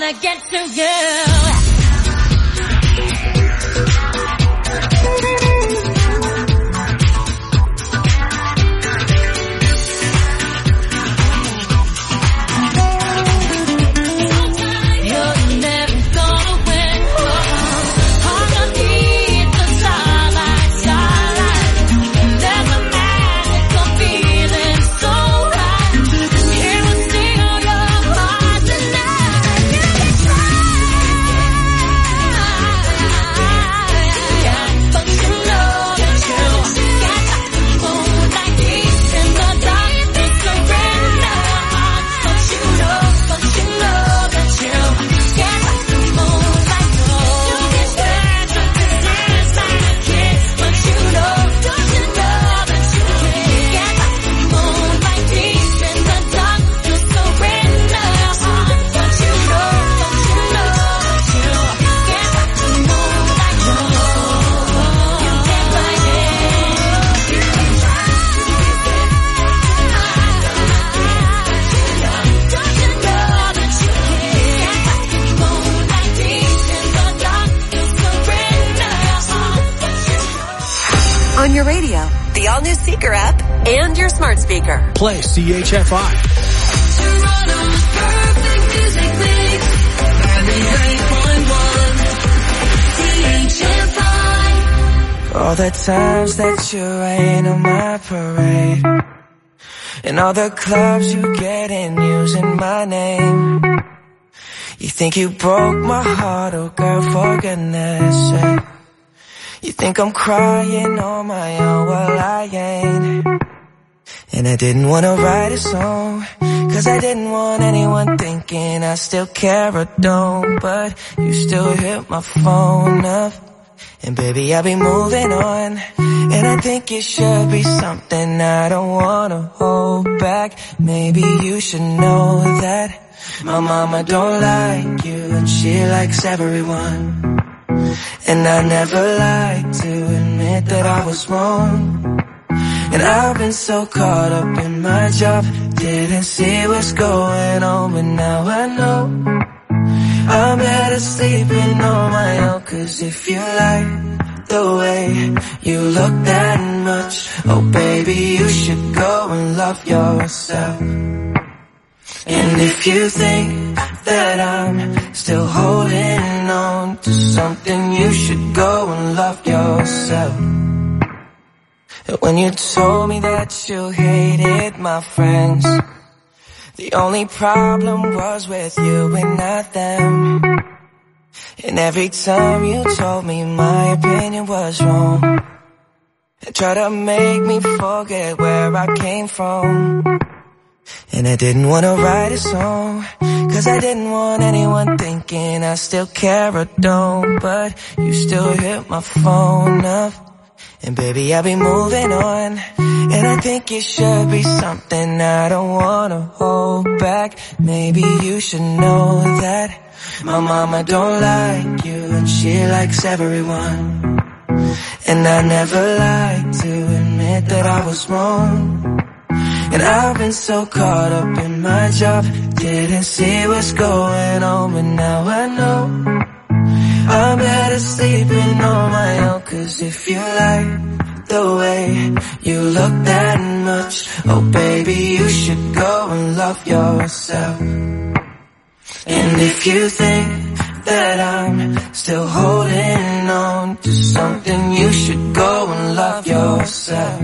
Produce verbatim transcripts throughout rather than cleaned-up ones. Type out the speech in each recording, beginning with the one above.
wanna get to you. On your radio, the all-new Seeker app, and your smart speaker. Play C H F I. Toronto's perfect music mix. ninety-eight point one C H F I. All the times that you rain on my parade, and all the clubs you get in using my name. You think you broke my heart, oh girl, for goodness sake. You think I'm crying on my own, well I ain't. And I didn't wanna write a song, cause I didn't want anyone thinking I still care or don't. But you still hit my phone up, and baby I'll be moving on. And I think it should be something I don't wanna hold back. Maybe you should know that my mama don't like you, and she likes everyone. And I never like to admit that I was wrong. And I've been so caught up in my job, didn't see what's going on, but now I know I'm better sleeping on my own. Cause if you like the way you look that much, oh baby, you should go and love yourself. And if you think that I'm still holding on to something, you should go and love yourself. When you told me that you hated my friends, the only problem was with you and not them. And every time you told me my opinion was wrong, and tried to make me forget where I came from. And I didn't wanna write a song, cause I didn't want anyone thinking I still care or don't. But you still hit my phone up, and baby I'll be moving on. And I think it should be something I don't wanna hold back. Maybe you should know that my mama don't like you, and she likes everyone. And I never like to admit that I was wrong. And I've been so caught up in my job, didn't see what's going on, but now I know I'm better sleeping on my own. Cause if you like the way you look that much, oh baby, you should go and love yourself. And if you think that I'm still holding on to something, you should go and love yourself.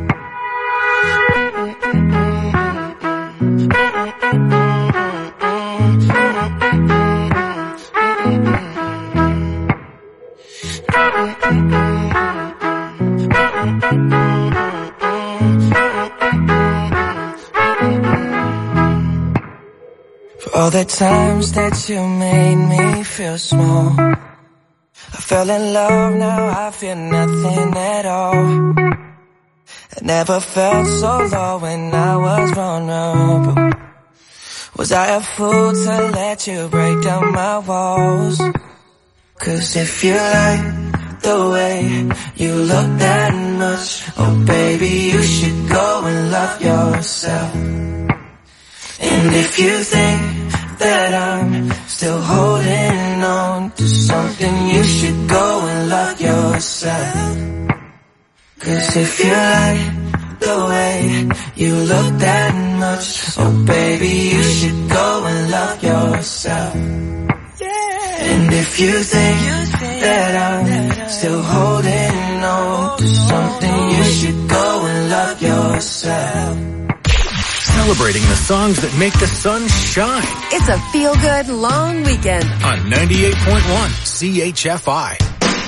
For all the times that you made me feel small, I fell in love, now I feel nothing at all. I never felt so low when I was vulnerable. Was I a fool to let you break down my walls? Cause if you like the way you look that much, oh baby, you should go and love yourself. And if you think that I'm still holding on to something, you should go and love yourself. Cause if you like the way you look that much, oh baby, you should go and love yourself. And if you think that I'm still holding on to something, you should go and love yourself. Celebrating the songs that make the sun shine. It's a feel-good long weekend On ninety-eight point one C H F I.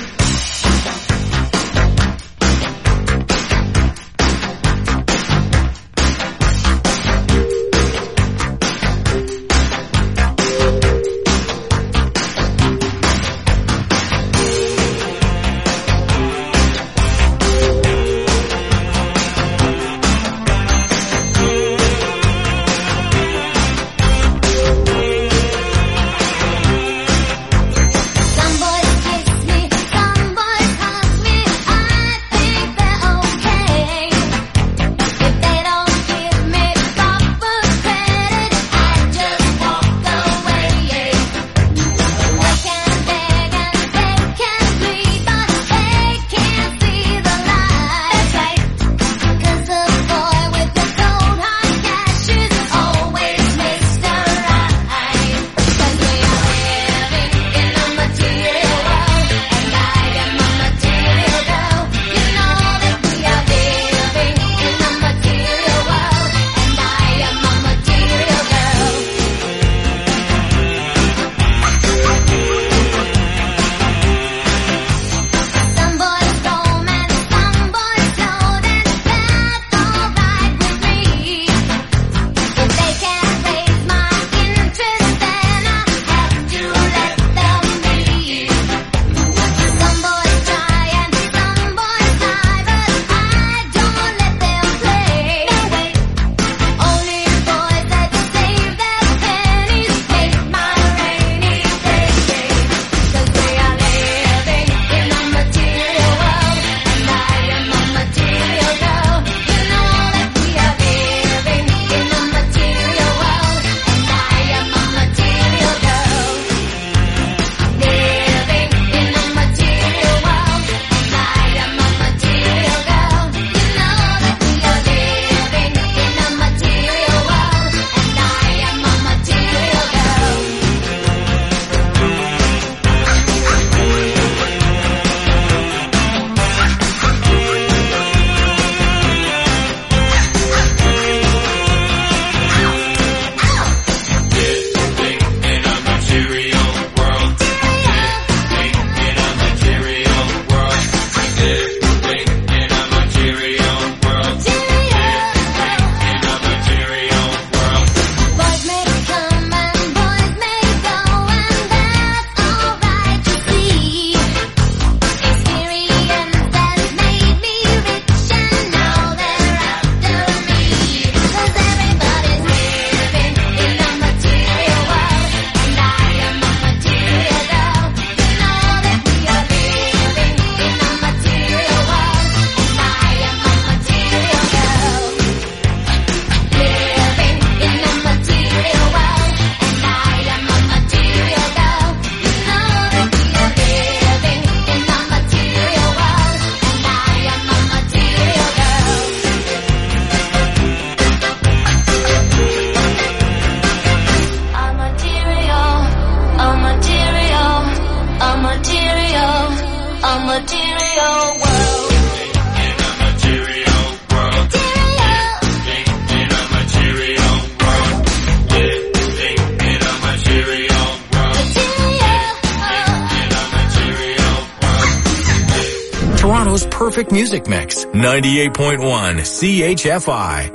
Toronto's perfect music mix. ninety-eight point one C H F I.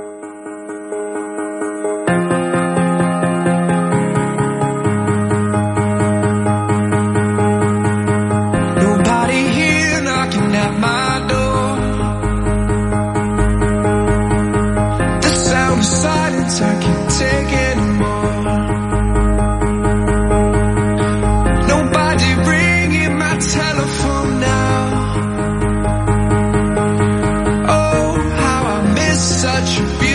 Such a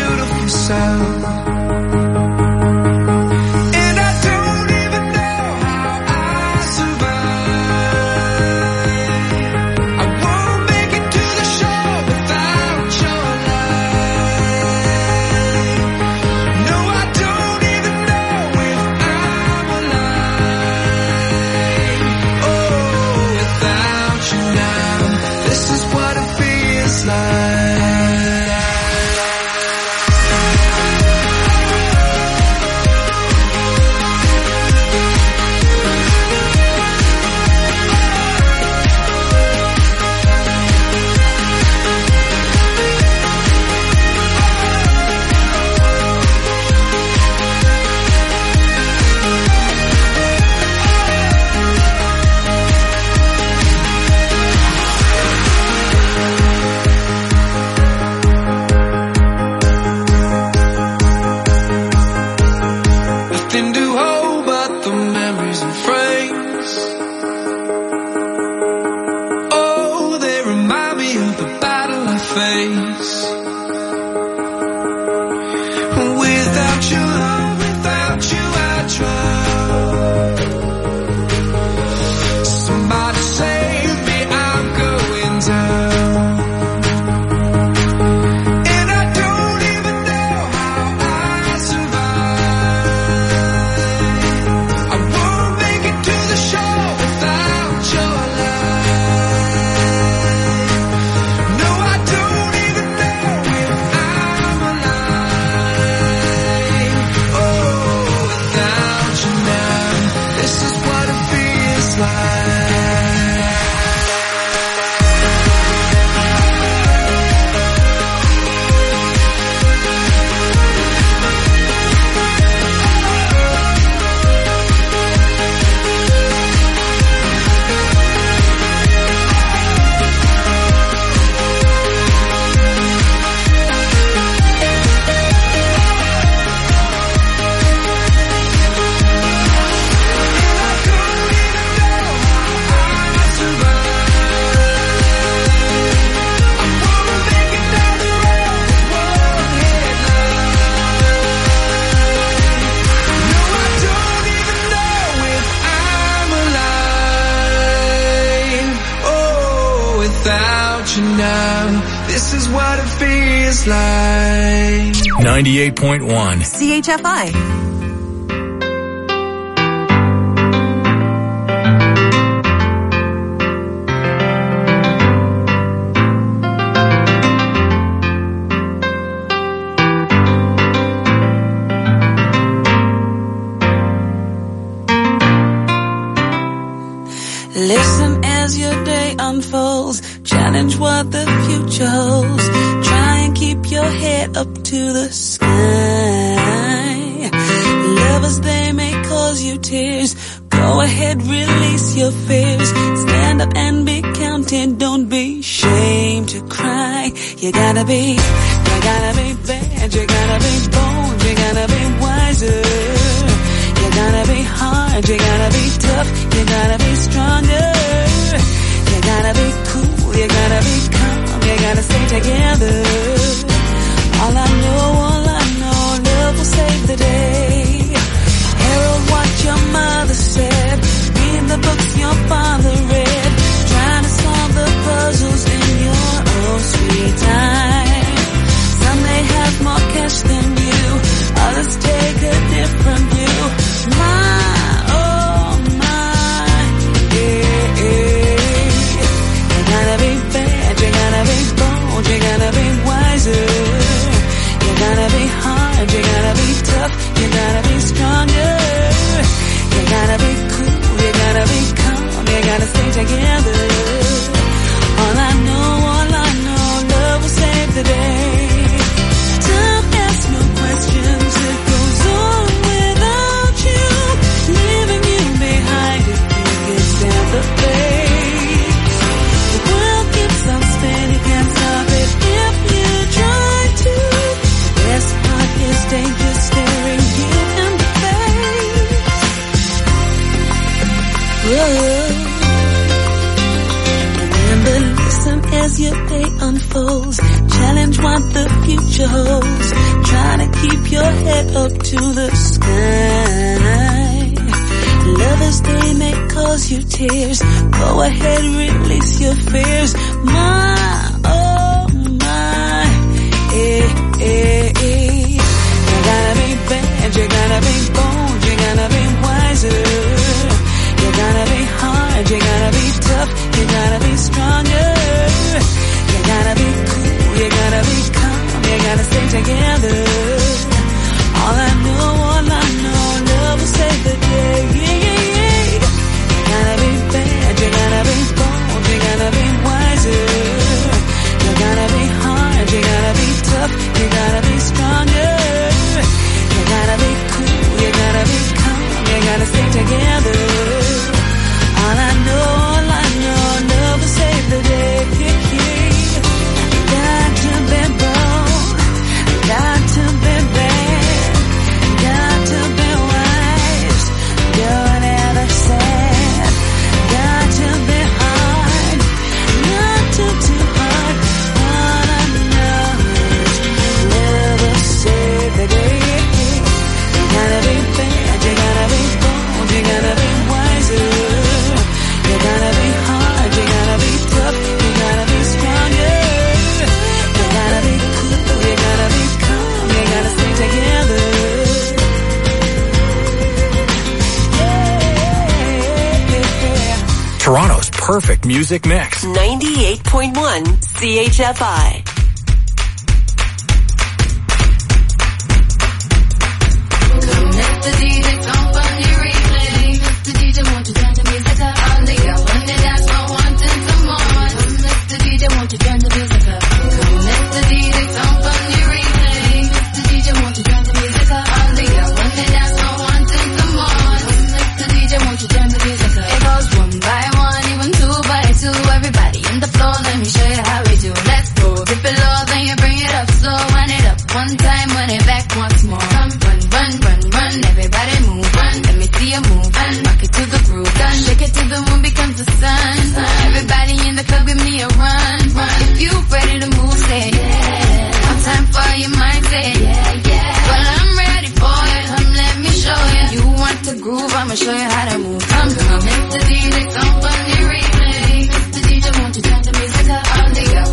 you now. This is what it feels like. ninety-eight point one C H F I. Listen as your day unfolds, challenge what the future holds, try and keep your head up to the sky. Lovers, they may cause you tears, go ahead, release your fears, stand up and be counted, don't be ashamed to cry. You gotta be, you gotta be bad, you gotta be bold, you gotta be wiser. You gotta be hard, you gotta be tough, you gotta be stronger. You gotta be cool, you gotta be calm, you gotta stay together. All I know, all I know, love will save the day. Herald what your mother said, read the books your father read, trying to solve the puzzles in your own sweet time. Some may have more cash than you, others take a different view. My, oh my, yeah, yeah. You gotta be bad, you gotta be bold, you gotta be wiser. You gotta be hard, you gotta be tough, you gotta be stronger. You gotta be cool, you gotta be calm, you gotta stay together. All I know, all I know, love will save the day. Time asks no questions, it goes on without you, leaving you behind if you can stand the pace. The world keeps on spinning, can't stop it if you try to. The best part is danger staring you in the face. Whoa. Remember, listen as your day unfolds, challenge what the future holds, try to keep your head up to the sky. Lovers, they may cause you tears, go ahead, release your fears. My, oh my, eh, eh, eh. You gotta be bad, you gotta be bold, you gotta be wiser. You gotta be hard, you gotta be tough, you gotta be stronger. You gotta be cool, you gotta be calm, you gotta stay together. All I know, all I know, love will save the day. Yeah, yeah, yeah. You gotta be bad, you gotta be bold, you gotta be wiser. You gotta be hard, you gotta be tough, you gotta be stronger. You gotta be cool, you gotta be calm, you gotta stay together. All I know, all I know, love will save the day. Got to be bold, got to be bad, got to be wise, don't ever sad. Got to be hard, not too, too hard. All I know is love will save the day. You gotta be bad, you gotta be bold, you gotta be wiser. You gotta be hard, you gotta be tough, you gotta be stronger. You gotta be cool, you gotta be calm, you gotta stay together. Yeah. Toronto's perfect music mix. ninety-eight point one C H F I. Mister D J, come on your replay. Mister D J, won't you turn the music up? All the girls on the dance floor wanting some more. Mister D J, won't you turn the music up? Mister D J, come on your replay. Mister D J, won't you turn the music up? All the girls on the dance floor wanting some more. Mister D J, won't you turn the music up? It goes one by one, even two by two. Everybody in the floor, let me show you how we do. Let's go. Dip it low, then you bring it up slow. Run it up one time, run it back once more. Come, run, run, run, run. Everybody move, run. Let me see you move, run. Rock it to the groove, run. Shake it till the moon becomes the sun. Everybody in the club, give me a run, run. If you ready to move, say yeah. One time for your mind, say yeah, yeah. Well, I'm ready for it. Come, let me show you. You want to groove, I'ma show you how to move. Come, come, Mister D J, come on your replay. Mister D J, won't you turn the music up? All the girls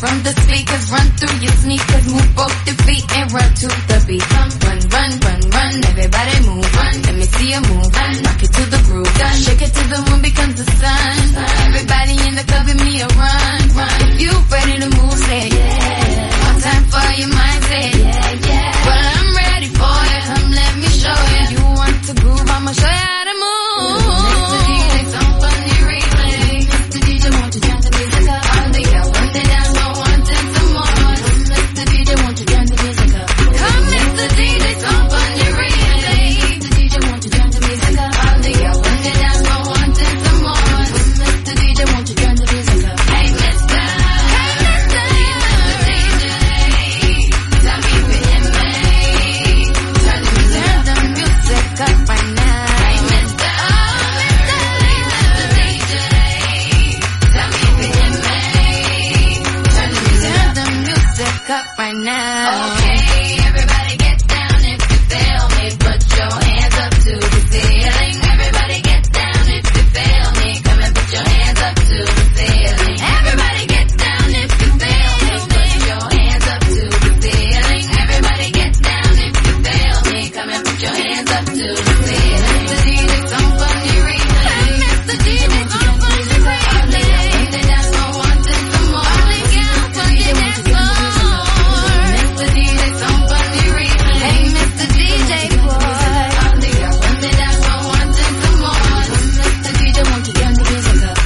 from the speakers, run through your sneakers, move both your feet and run to the beat. Run, run, run, run, run, everybody move, run. Let me see you move, run. Rock it to the groove, done. Shake it till the moon becomes the sun. Everybody in the club, give me a run, run. If you ready to move, say yeah. One time for your mind, say yeah, yeah. Well, I'm ready for it, come let me show you. You want to groove, I'ma show you how to move. Mister D J, some funny replay. Mister D J, won't you turn the music up? All the girls want to dance, don't want it some more. Mister D J, won't you turn the music up? Come, Mister D J, some funny replay. Mister D J, won't you turn the music up? All the girls want to dance, don't want it some more. Mister D J, won't you turn the music up? Hey, Mister Hey, Mister D J, tell me if you're in me. Turn the music up right now. Hey, Mister Oh, Mister Mister D J, tell me if you're in me. Turn the music up right now. Okay, everybody get down if you feel me. Put your hands up to the ceiling. Everybody get down if you feel me. Come and put your hands up to the ceiling. Everybody get down if you feel me. Put your hands up to the ceiling. Everybody get down if you feel me. Come and put your hands up to the ceiling. Mister D J, some funny replay. Mister D J, some funny replay. They dance for one and some more. All the girls want to dance more. Mister D J, some funny replay. Hey, Mister D J, boy. All the girls want to dance for one and some more. Mister D J, won't you turn the music up?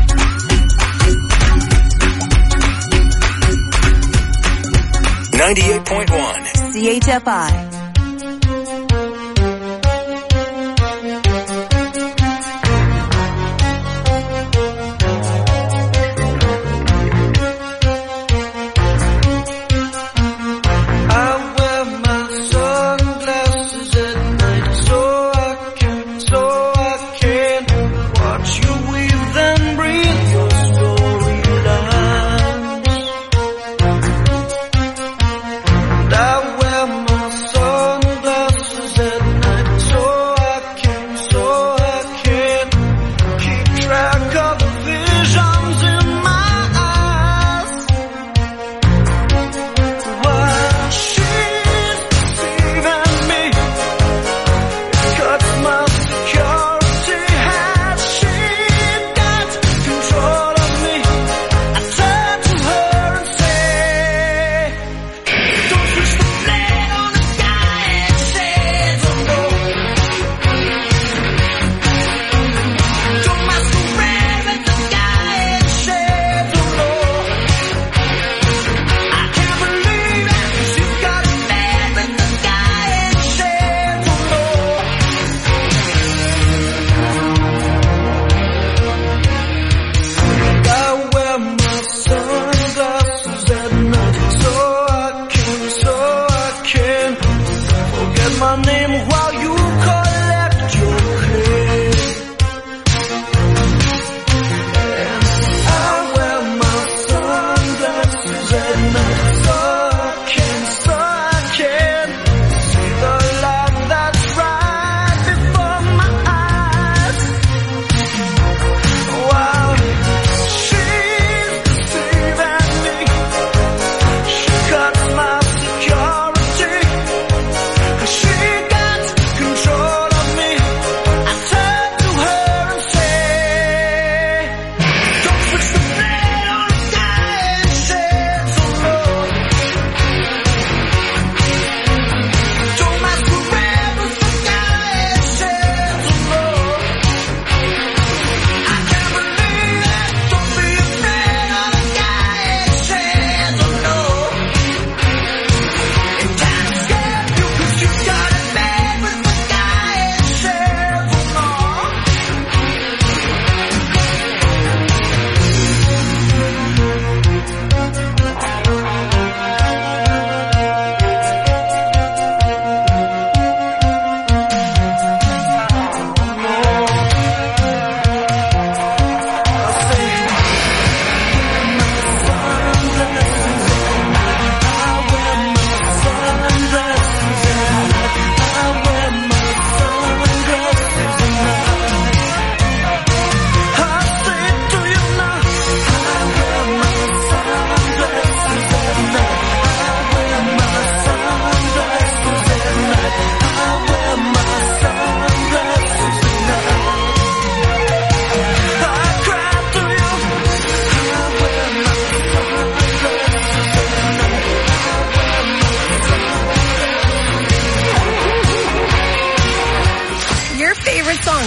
ninety-eight point one. C H F I. I wear my sunglasses at night so I can, so I can watch you weave and breathe your storylines. And I wear my sunglasses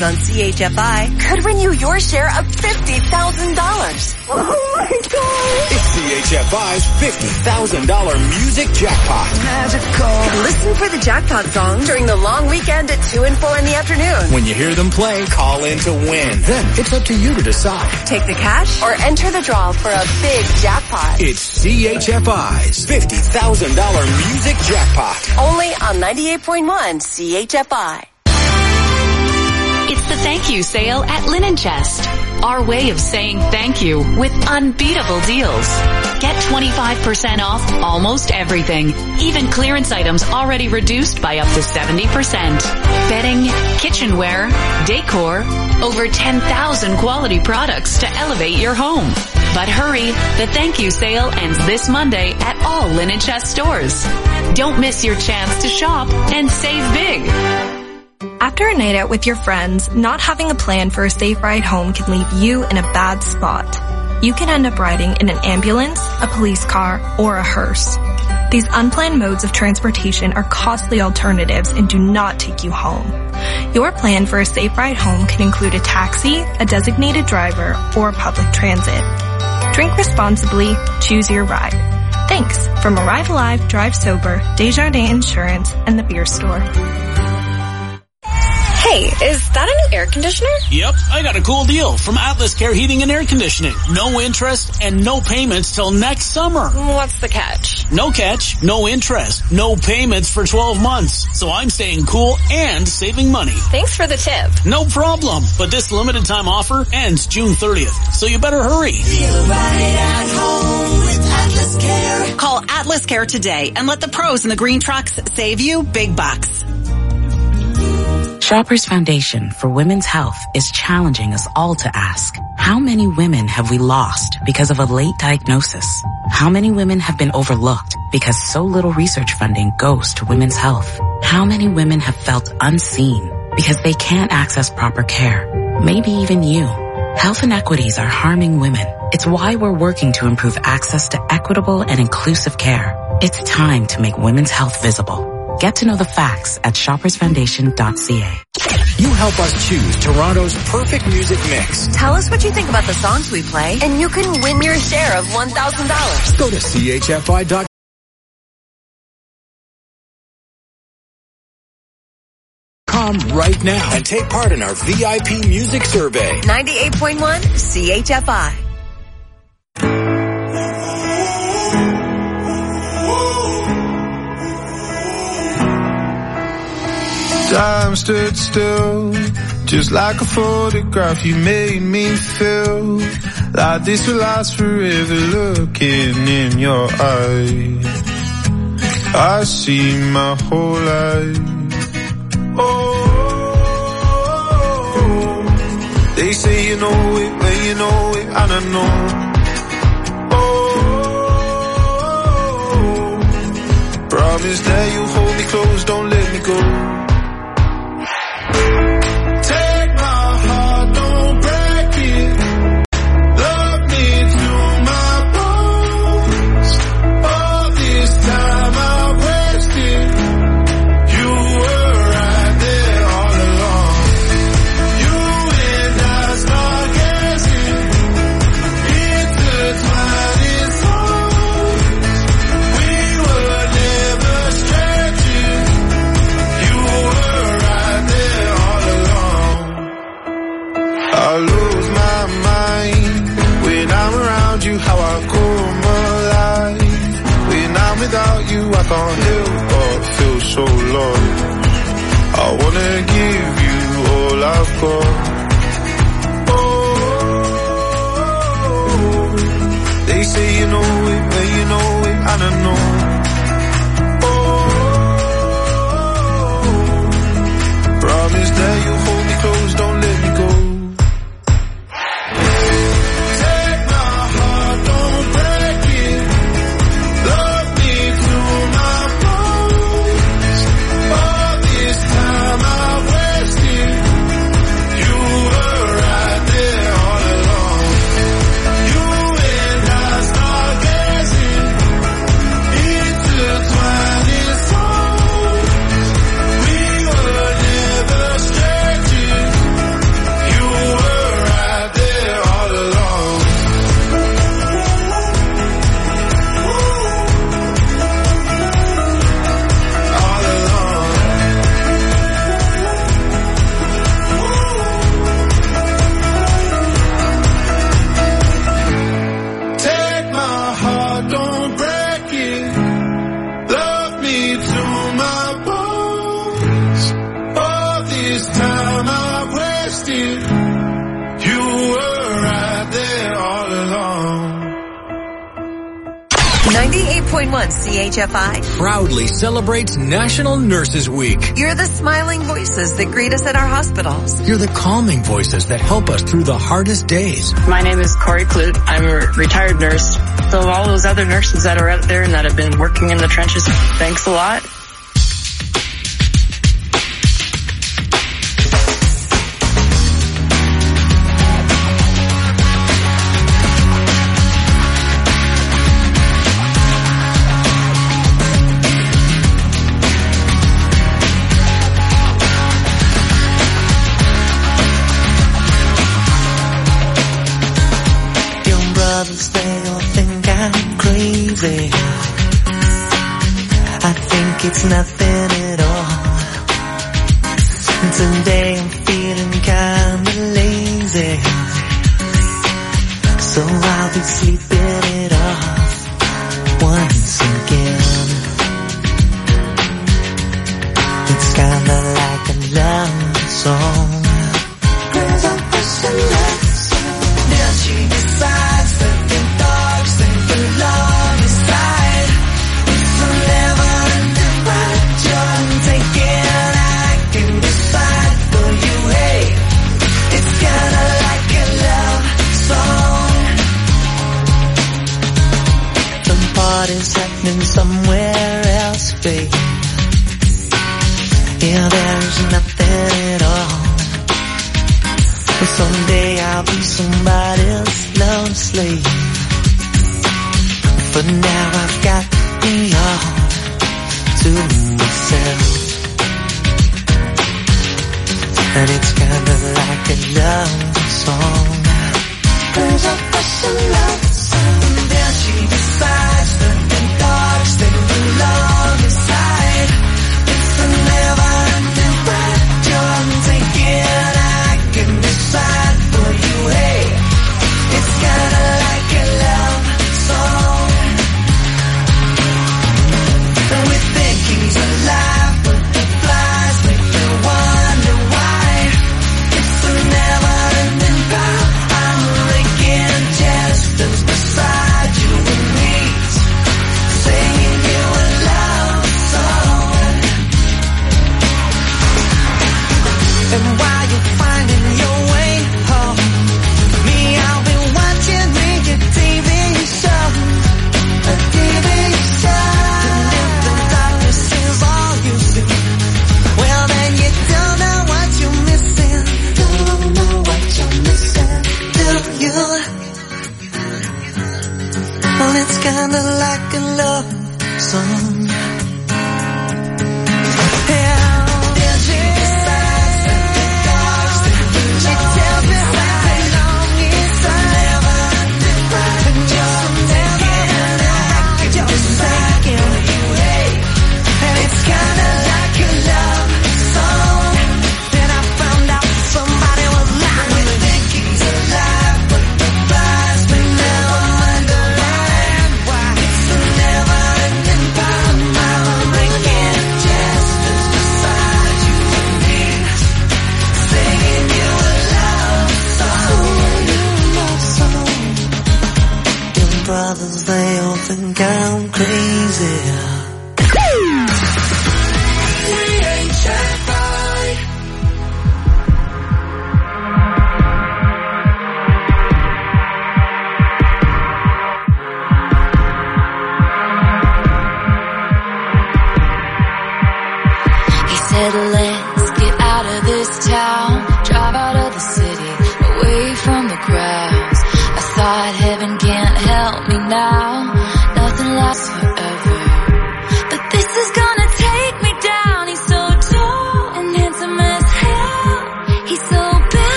odds on C H F I could win you your share of fifty thousand dollars. Oh my God! It's C H F I's fifty thousand dollars music jackpot. Magical. Listen for the jackpot song during the long weekend at two and four in the afternoon. When you hear them play, call in to win. Then it's up to you to decide. Take the cash or enter the draw for a big jackpot. It's C H F I's fifty thousand dollars music jackpot. Only on ninety-eight point one C H F I. It's the thank you sale at Linen Chest. Our way of saying thank you with unbeatable deals. Get twenty-five percent off almost everything. Even clearance items already reduced by up to seventy percent. Bedding, kitchenware, decor, over ten thousand quality products to elevate your home. But hurry, the thank you sale ends this Monday at all Linen Chest stores. Don't miss your chance to shop and save big. After a night out with your friends, not having a plan for a safe ride home can leave you in a bad spot. You can end up riding in an ambulance, a police car, or a hearse. These unplanned modes of transportation are costly alternatives and do not take you home. Your plan for a safe ride home can include a taxi, a designated driver, or public transit. Drink responsibly, choose your ride. Thanks from Arrive Alive, Drive Sober, Desjardins Insurance, and the Beer Store. Hey, is that a new air conditioner? Yep, I got a cool deal from Atlas Care Heating and Air Conditioning. No interest and no payments till next summer. What's the catch? No catch, no interest, no payments for twelve months. So I'm staying cool and saving money. Thanks for the tip. No problem, but this limited time offer ends June thirtieth, so you better hurry. Feel right at home with Atlas Care. Call Atlas Care today and let the pros in the green trucks save you big bucks. Shoppers Foundation for Women's Health is challenging us all to ask, how many women have we lost because of a late diagnosis? How many women have been overlooked because so little research funding goes to women's health? How many women have felt unseen because they can't access proper care? Maybe even you. Health inequities are harming women. It's why we're working to improve access to equitable and inclusive care. It's time to make women's health visible. Get to know the facts at shoppers foundation dot c a. You help us choose Toronto's perfect music mix. Tell us what you think about the songs we play, and you can win your share of one thousand dollars. Go to C H F I dot com right now and take part in our V I P music survey. ninety-eight point one C H F I. Time stood still, just like a photograph. You made me feel like this will last forever. Looking in your eyes, I see my whole life. Oh, they say you know it when you know it, and I know. Oh, promise that you hold me close, don't let me go. I can't help but feel so lost. I wanna give you all I've got. Oh, they say you know it when you know it, and I know. Oh, promise that you hold me close, don't let me go. Get ninety-eight point one C H F I proudly celebrates National Nurses Week. You're the smiling voices that greet us at our hospitals. You're the calming voices that help us through the hardest days. My name is Corey Clute. I'm a retired nurse. So all those other nurses that are out there and that have been working in the trenches, thanks a lot. They all think I'm crazy. I think it's nothing at all. Today I'm feeling kinda lazy, so I'll be sleeping it off once again. It's kinda like a love song. Cause I'm pushing love song. Now she decides that the dogs think the love is right. It's a never-ending ride. You're taking, I can decide for you. Hey, it's kinda like a love song. The party's happening somewhere else, babe. Yeah, there's nothing at all. Someday I'll be somebody else's love slave. For now I've got me all to myself. And it's kinda like a love song. Cause I'm just a love song. Then she decides that the dogs think the love is right. It's a never-ending ride. You're taking, I can decide for you. Hey, it's kinda like a love song. We think he's alive, but the flies make you wonder why. It's a never-ending ride. I'm making gestures beside you and me, singing you a love song. And while you're finding your way home, me, I'll be watching me a T V show, a T V show. And if the darkness is all you see, well then you don't know what you're missing. Don't know what you're missing, do you? Well, it's kinda like a love song. Never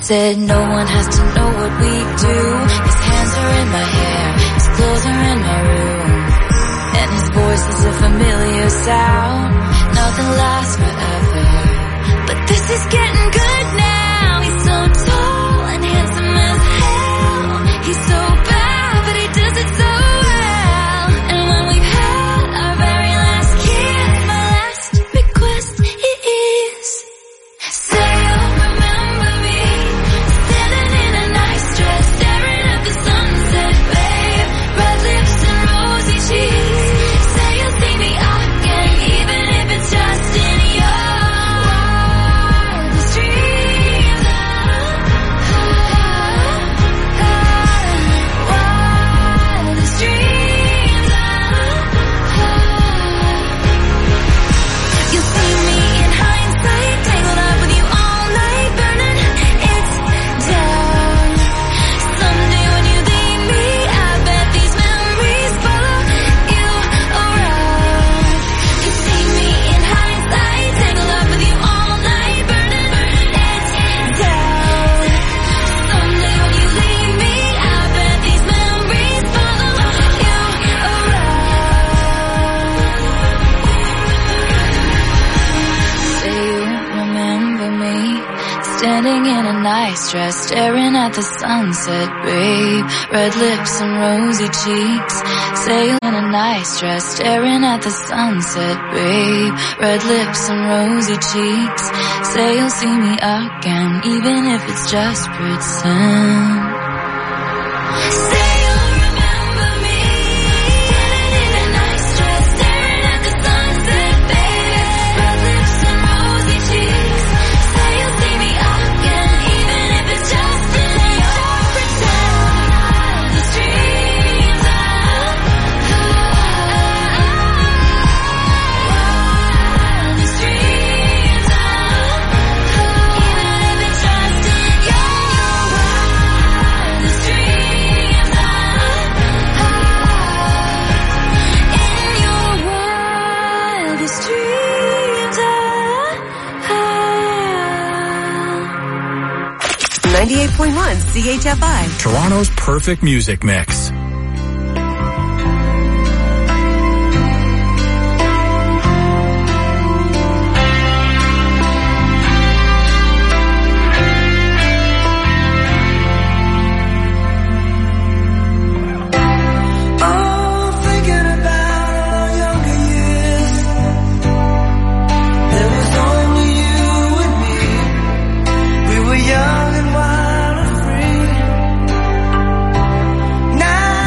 said no one has to know what we do. His hands are in my hair, his clothes are in my room, and his voice is a familiar sound. Nothing lasts forever, but this is getting good now. He's so tall and handsome as hell. He's so bad, but he does it so well. And when we've had our very last kiss, my last request is, say you'll remember me, standing in a nice dress, staring at the sunset, babe. Red lips and rosy cheeks. Say you'll see me again, even if it's just in your wildest dreams. Wildest dreams. You'll see me in hindsight, tangled up with you all night, burning it down. Someday when you leave me, I bet these memories follow you around. You see me in hindsight, tangled up with you all night, burning it down. Someday when you leave me, I bet these memories follow you around. Say you remember me, standing in a nice dress, staring at the sunset, babe. Red lips and rosy cheeks. Say you in a nice dress, staring at the sunset, babe. Red lips and rosy cheeks. Say you'll see me again, even if it's just pretend. Say you'll remember me, standing in a nice dress, staring at the sunset, baby. Red lips and rosy cheeks. Say you'll see me again, even if it's just pretend. The dreams are wildest dreams are, even if it's just your wildest dreams are, in your wildest dreams are. ninety-eight point one C H F I. Toronto's perfect music mix. Oh, thinking about our younger years. There was only you and me. We were young and wild and free. Now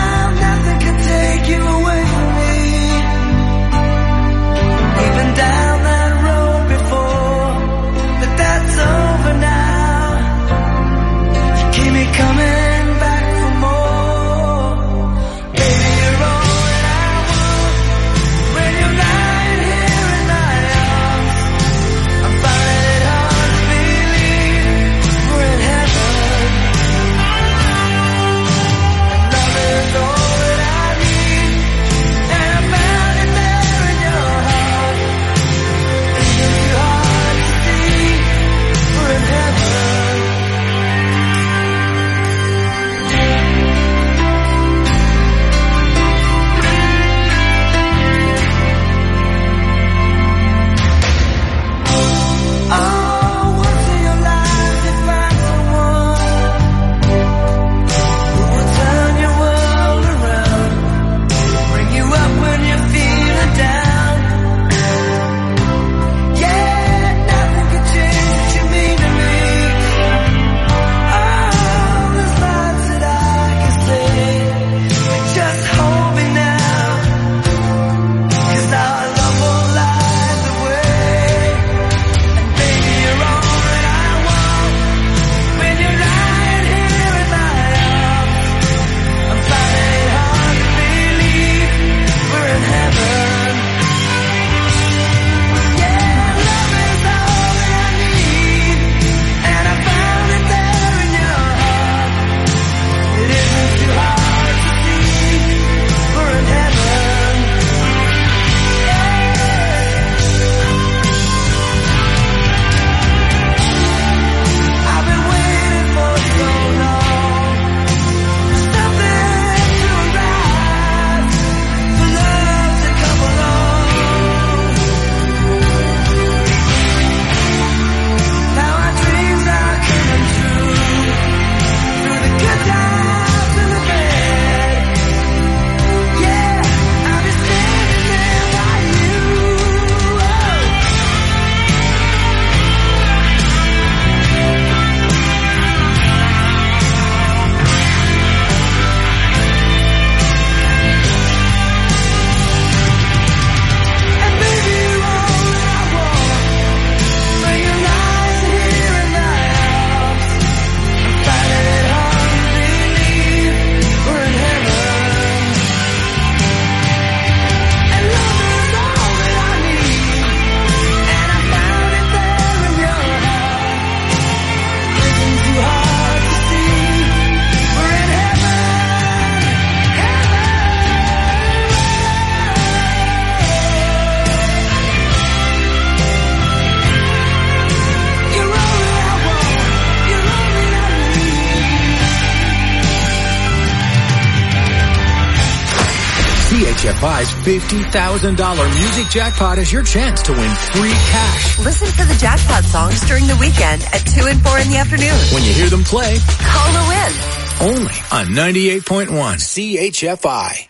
H F I's fifty thousand dollars music jackpot is your chance to win free cash. Listen for the jackpot songs during the weekend at two and four in the afternoon. When you hear them play, call to win. Only on ninety-eight point one C H F I.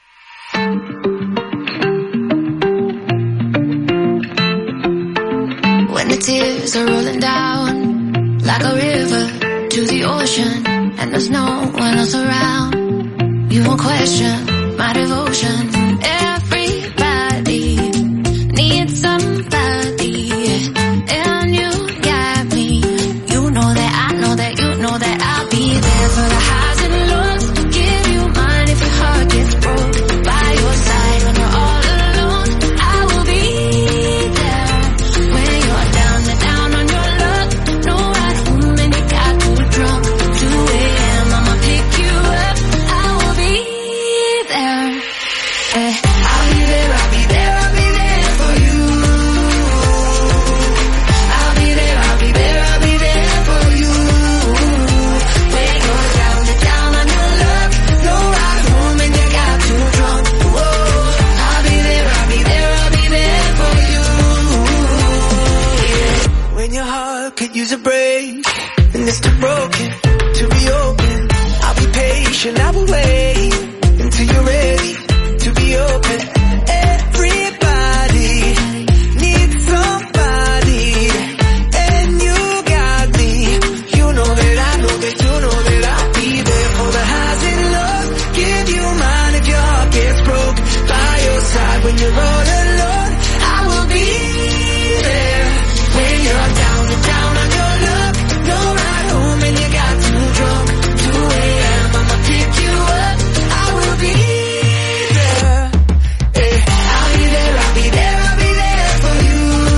When the tears are rolling down like a river to the ocean, and there's no one else around, you won't question my devotion. Everybody needs somebody, and you got me. You know that I know that you know that I'll be there for the highs and lows, give you mine if your heart gets broke. By your side when you're all alone, I will be there. When you're down and down on your luck, no ride home and you got too drunk. two a.m. I'ma pick you up, I will be there. Eh, I'll be there, I'll be there, I'll be there for you. I'll be there, I'll be there, I'll be there for you. When you're down and down on your luck, no ride home and you got too drunk. Whoa, I'll be there, I'll be there, I'll be there for you. Yeah. When your heart could use a break, and it's too broken to be open, I'll be patient, I will wait until you're ready to be open. Everybody needs somebody, and you got me. You know that I know that you know that I'll be there for the highs and lows, give you mine if your heart gets broke. By your side when you're all alone, I will be there. When you're down and down on your luck, no ride home and you got too drunk. two a.m. I'ma pick you up, I will be there. Eh, I'll be there, I'll be there, I'll be there for you.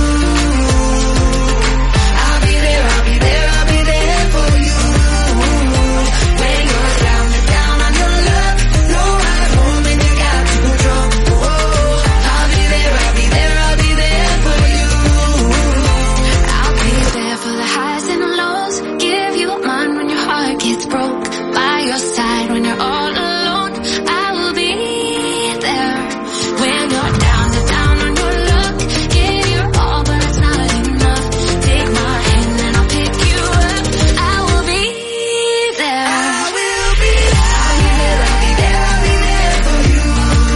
I'll be there, I'll be there, I'll be there for you. When you're down and down on your luck, no ride home and you got too drunk. Whoa, I'll be there, I'll be there, I'll be there for you. I'll be there for the highs and the lows, give you mine when your heart gets broke. By your side when you're all alone, I will be there. When you're down and down on your luck, give your all but it's not enough. Take my hand and I'll pick you up, I will be there. I will be there. I'll be there, I'll be there, I'll be there for you.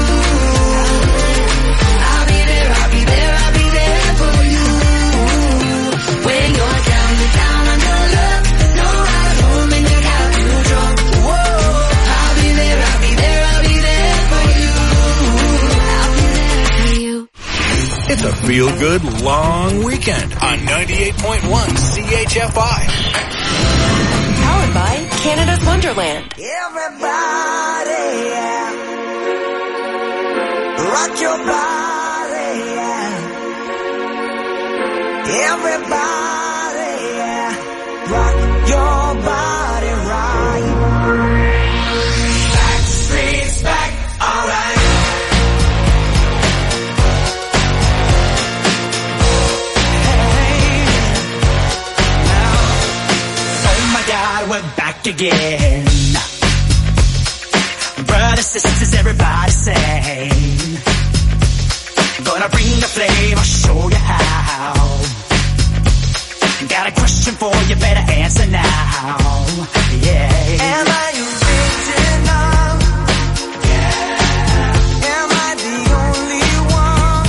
I'll be there, I'll be there, I'll be there for you. When you're down and down on your luck, no ride home and you got too drunk. Whoa, I'll be there, I'll be there, I'll be there for you. I'll be there for you. It's a feel-good long weekend on ninety-eight point one C H F I. Powered by Canada's Wonderland. Everybody, yeah. Rock your body, yeah. Everybody, yeah. Rock your body right. Back streets back, alright. Oh my God, we're back again. Brothers, sisters, everybody sing. Gonna bring the flame, I'll show you how. Got a question for you, better answer now. Yeah. Am I original? Yeah. Am I the only one?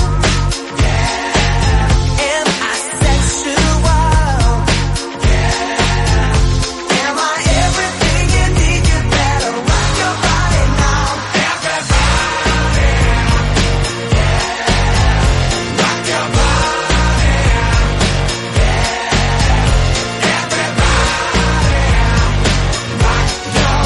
Yeah. Am I sexual? Yeah. Am I everything you need? You better rock your body now. Everybody. Yeah. Rock your body. Yeah. Everybody. Rock your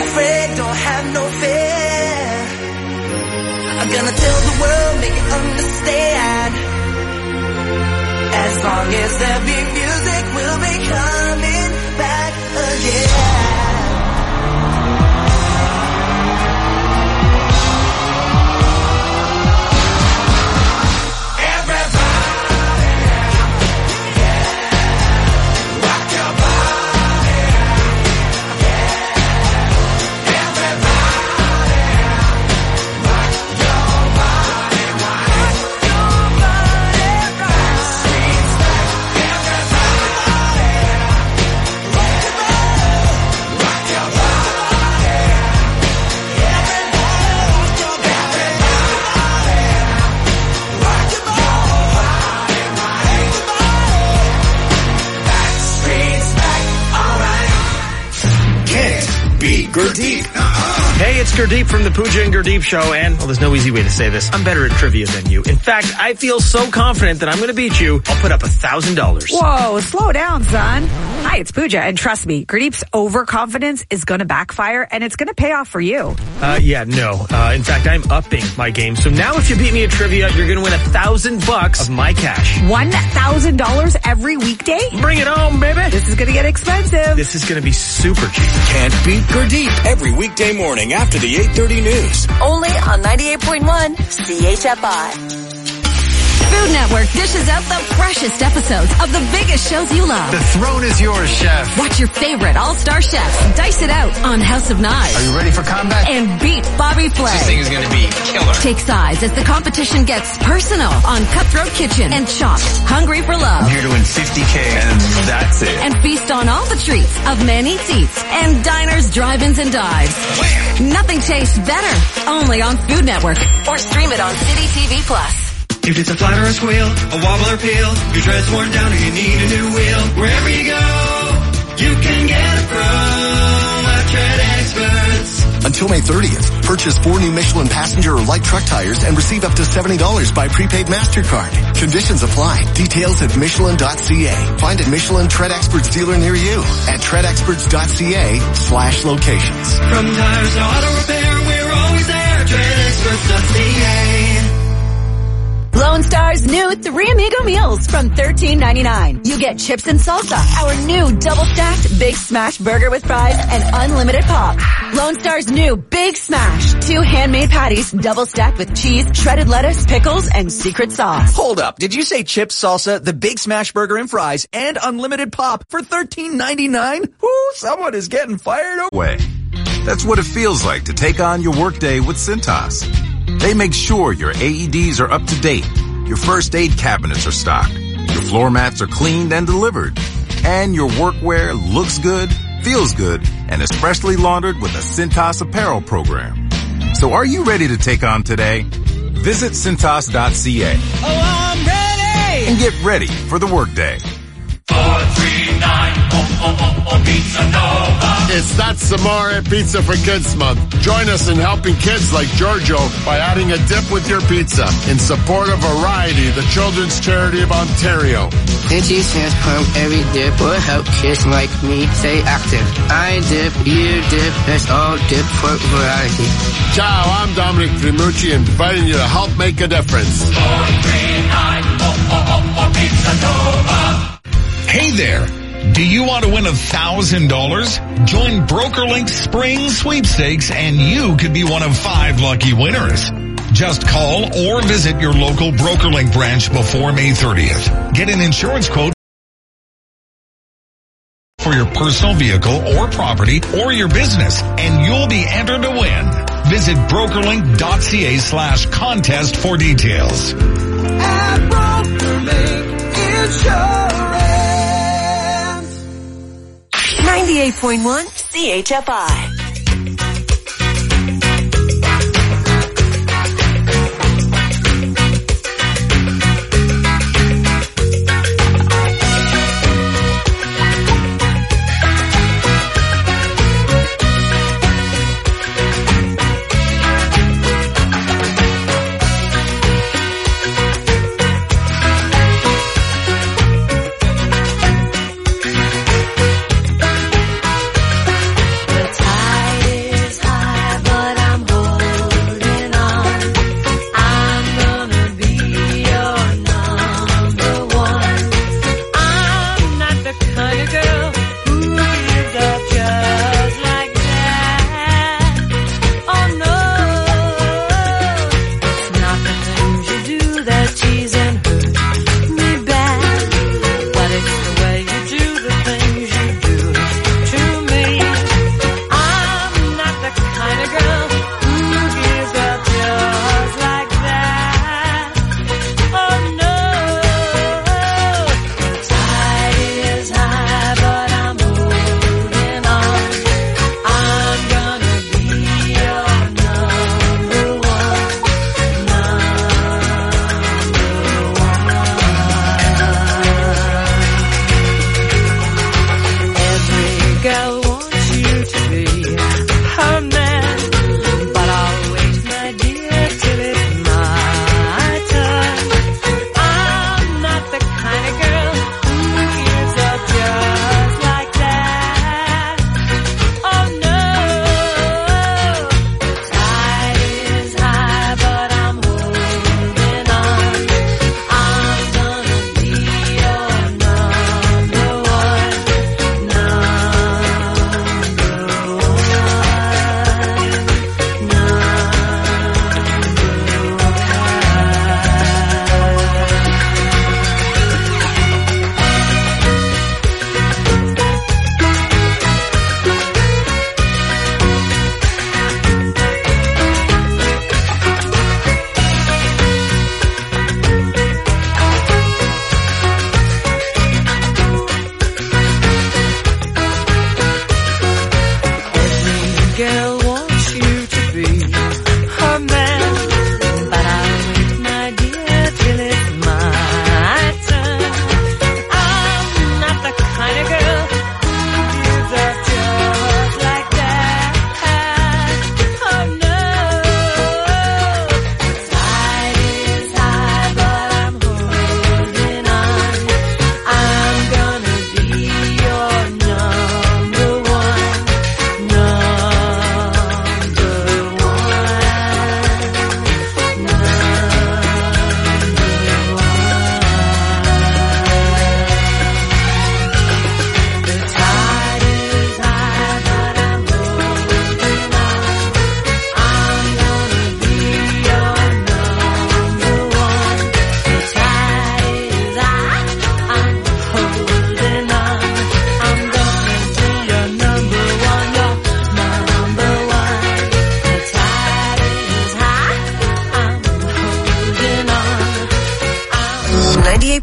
afraid, don't have no fear. I'm gonna tell the world, make it understand. As long as there be music, we'll be coming back again. Gurdeep. Hey, it's Gurdeep from the Pooja and Gurdeep Show, and, well, there's no easy way to say this. I'm better at trivia than you. In fact, I feel so confident that I'm going to beat you, I'll put up a thousand dollars. Whoa, slow down, son. Hi, it's Pooja, and trust me, Gurdeep's overconfidence is going to backfire, and it's going to pay off for you. Uh, yeah, no. Uh, in fact, I'm upping my game. So now if you beat me at trivia, you're going to win a thousand bucks of my cash. One thousand dollars every weekday? Bring it home, baby. This is going to get expensive. This is going to be super cheap. Can't beat Gurdeep every weekday morning after the eight thirty news. Only on ninety-eight point one C H F I. Food Network dishes out the freshest episodes of the biggest shows you love. The throne is yours, chef. Watch your favorite all-star chefs dice it out on House of Knives. Are you ready for combat? And beat Bobby Flay. This thing is going to be killer. Take sides as the competition gets personal on Cutthroat Kitchen and Chopped, Hungry for Love. I'm here to win fifty K and that's it. And feast on all the treats of Man Eats Eats and Diners, Drive-Ins, and Dives. Wham! Nothing tastes better. Only on Food Network. Or stream it on City T V Plus. If it's a flat or a squeal, a wobble or peel, your tread's worn down or you need a new wheel, wherever you go, you can get it from our Tread Experts. Until May thirtieth, purchase four new Michelin passenger or light truck tires and receive up to seventy dollars by prepaid MasterCard. Conditions apply. Details at Michelin dot C A. Find a Michelin Tread Experts dealer near you at tread experts dot C A slash locations. From tires to auto repair, we're always there. tread experts dot C A. Lone Star's new Three Amigo meals from thirteen ninety-nine. You get chips and salsa, our new double-stacked Big Smash burger with fries, and unlimited pop. Lone Star's new Big Smash, two handmade patties, double-stacked with cheese, shredded lettuce, pickles, and secret sauce. Hold up. Did you say chips, salsa, the Big Smash burger and fries, and unlimited pop for thirteen ninety-nine? Ooh, someone is getting fired away. That's what it feels like to take on your workday with Cintas. They make sure your A E Ds are up to date, your first aid cabinets are stocked, your floor mats are cleaned and delivered, and your workwear looks good, feels good, and is freshly laundered with a Cintas apparel program. So are you ready to take on today? Visit Cintas dot C A. Oh, I'm ready! And get ready for the workday. four three nine, oh, oh, oh, oh, Pizza Nova. It's That Samare Pizza for Kids Month. Join us in helping kids like Giorgio by adding a dip with your pizza in support of Variety, the children's charity of Ontario. Itchy says pump every dip will help kids like me stay active. I dip, you dip, let's all dip for variety. Ciao, I'm Dominic Primucci, inviting you to help make a difference. four three nine, oh, oh, oh, oh, Pizza Nova. Hey there. Do you want to win a thousand dollars? Join BrokerLink Spring Sweepstakes and you could be one of five lucky winners. Just call or visit your local BrokerLink branch before May thirtieth. Get an insurance quote for your personal vehicle or property or your business and you'll be entered to win. Visit BrokerLink dot C A slash contest for details. At BrokerLink Insurance. ninety-eight point one C H F I. The time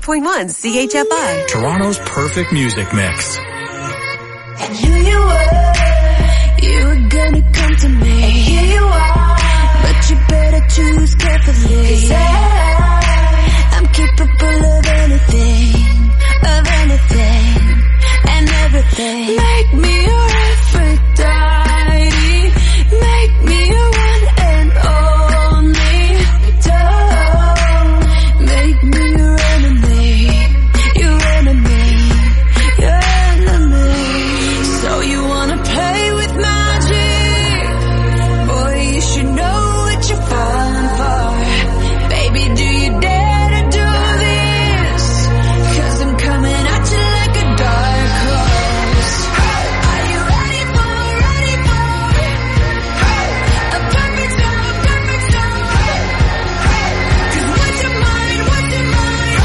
point one C H F I. Toronto's perfect music mix. And here you were, you were gonna come to me. And here you are, but you better choose carefully. 'Cause I, I'm capable of anything, of anything, and everything. Make me your Aphrodite, make me your one and only. Don't make me your enemy, your enemy, your enemy. So you wanna play with magic? Boy, you should know what you're falling for. Baby, do you dare to do this? 'Cause I'm coming at you like a dark horse. Are you ready for, ready for a perfect storm, perfect storm? 'Cause what's your mind, what's your mind?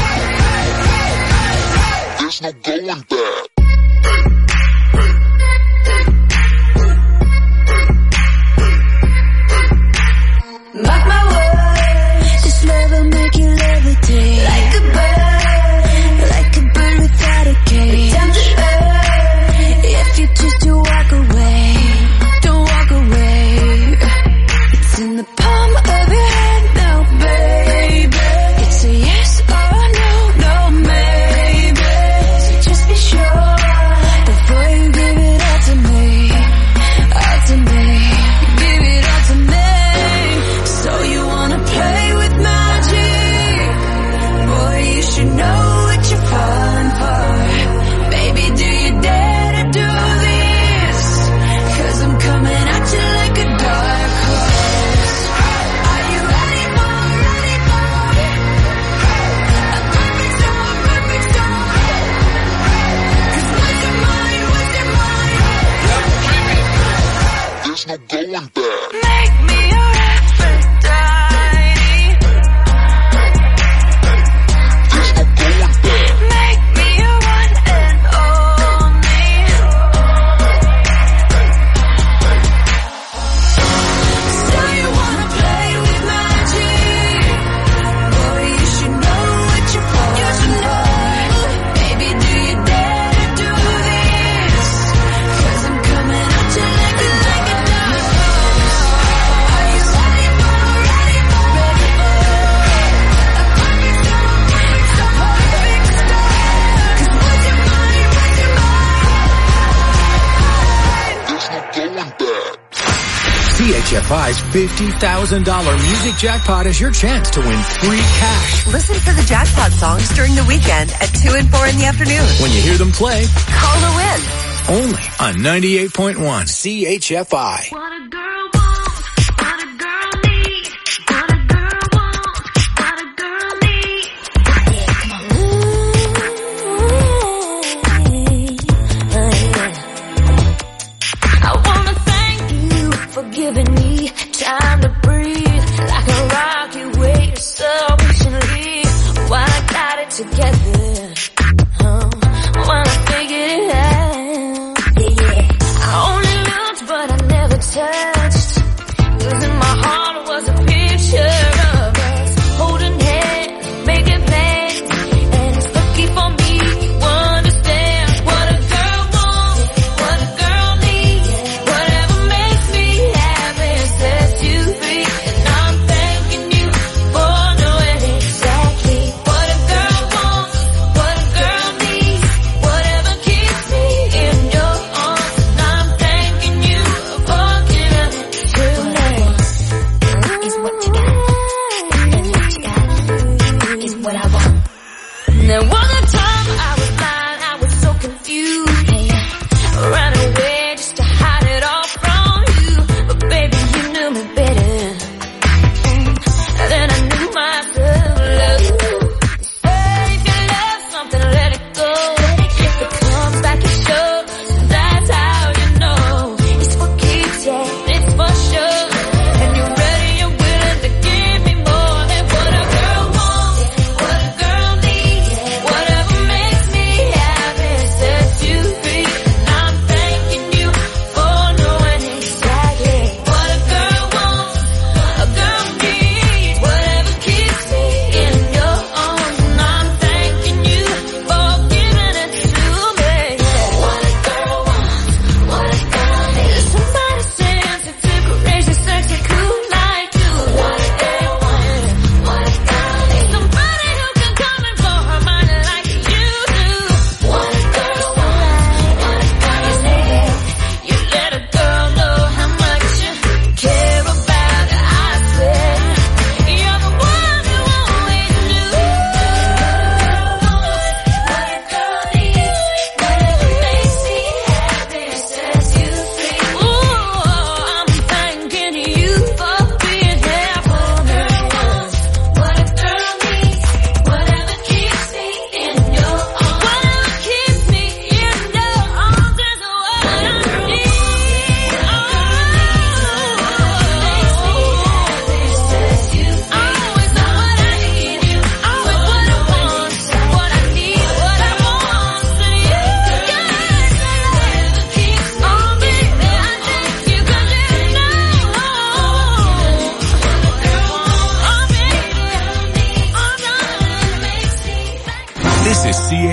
There's no going back. Mark my words, this love will make you levitate. Like a bird, like a bird without a cage. Down to earth, if you choose to walk away, don't walk away. It's in the palm of your hand now, baby. It's a yes or no, no maybe. So just be sure before you give it all to me, all to me. Give it all to me. So you wanna play with magic? Boy, you should know what you're falling for. Baby, do you dare to do this? 'Cause I'm coming at you like a dark horse. Are you ready for, ready for a perfect storm, perfect storm? 'Cause what's your mind, what's your mind? There's no going back. Make me your Aphrodite. There's no going back. Make me your one and only. So you wanna play with magic? Boy, you should know what you're falling for. Baby, do you dare to do this? 'Cause I'm coming at you like a, like a dark horse. Are you ready for, ready for, ready for a perfect storm, a perfect storm? 'Cause what's your mind, what's your mind? There's no going back. C H F I's fifty thousand dollars music jackpot is your chance to win free cash. Listen for the jackpot songs during the weekend at two and four in the afternoon. When you hear them play, Call to win. only on ninety-eight point one C H F I. What a girl wants, what a girl needs, what a girl wants, what a girl needs. I wanna thank you for giving me time to breathe. Like a rock, you wait so patiently while I got it together. Oh, when I figured it out. Yeah, yeah. I only looked, but I never touched. 'Cause in my heart was a picture of us holding hands, making plans. And it's lucky for me you understand what a girl wants, what a girl needs. Whatever makes me happy sets you free.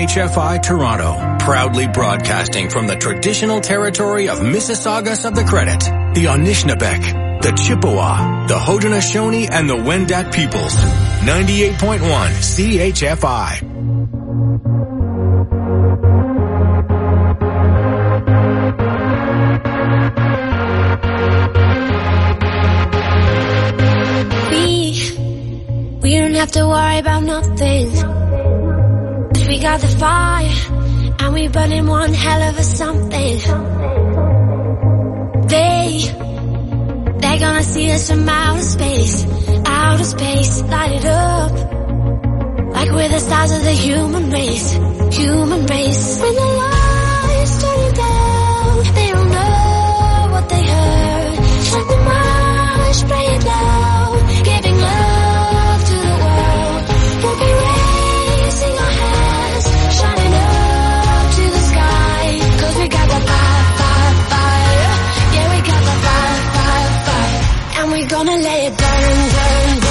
H F I Toronto, proudly broadcasting from the traditional territory of Mississaugas of the Credit, the Anishinaabe, the Chippewa, the Haudenosaunee, and the Wendat peoples. ninety-eight point one C H F I. We don't have to worry about nothing. 'Cause we got the fire, and we burning one hell of a something. They, they're gonna see us from outer space, outer space, light it up. Like we're the stars of the human race, human race. When the lights turn down, they don't know what they heard. Shine the light, spray it loud, giving love to the world. We'll be raising our hands, shining up to the sky. 'Cause we got the fire, fire, fire. Yeah, we got the fire, fire, fire. And we're gonna let it burn, burn, burn.